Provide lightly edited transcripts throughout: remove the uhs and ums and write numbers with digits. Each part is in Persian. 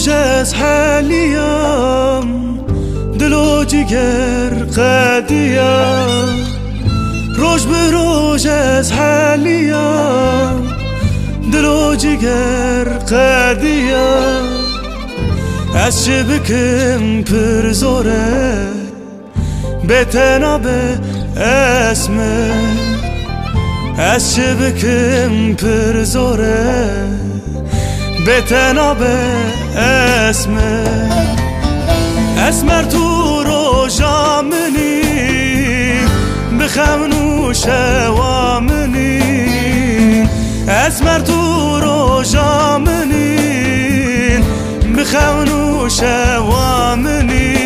روز از حالیم دل و جگر قدیم روز به روز از حالیم دل و جگر قدیم از چه بکم پر زوره به تناب اسمه از چه بکم پر زوره به تناب اسمه اسمر تو رو جامنی بخم نوش وامنی اسمر تو رو جامنی بخم نوش وامنی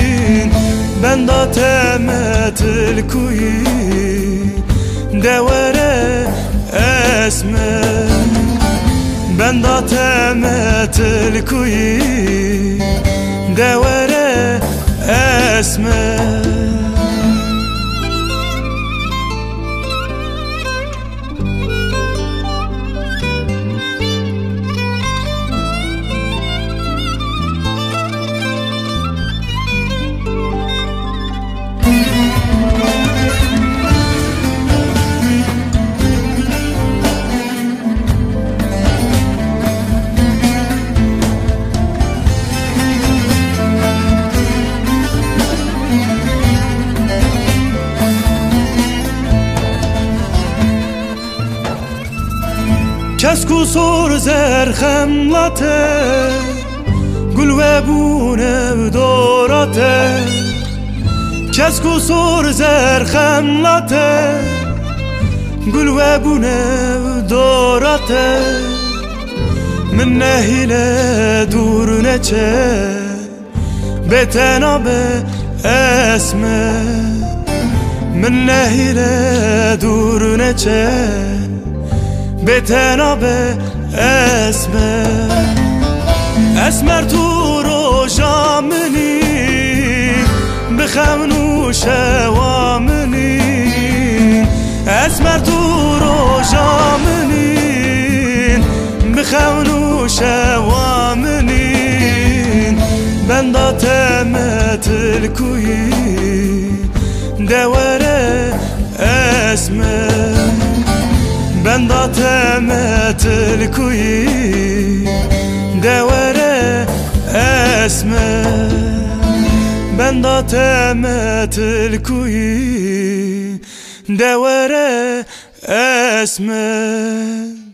بنداتمت الكوي دوره اسمه بنداتمت الكوي دوره اسمه کس کو سر زر خملته گل و بونه دوراته کس کو سر زر خملته گل و بونه دوراته من نهیل دور نچه به تناب اسمه من نهیل دور نچه به تناب اسمه اسمر تو رو جامنی بخم نوش وامنی اسمر تو رو جامنی بخم نوش وامنی بنداتمت الكوي دوره اسمه بنداتمت الكوي دوره اسمه بنداتمت الكوي دوره اسمه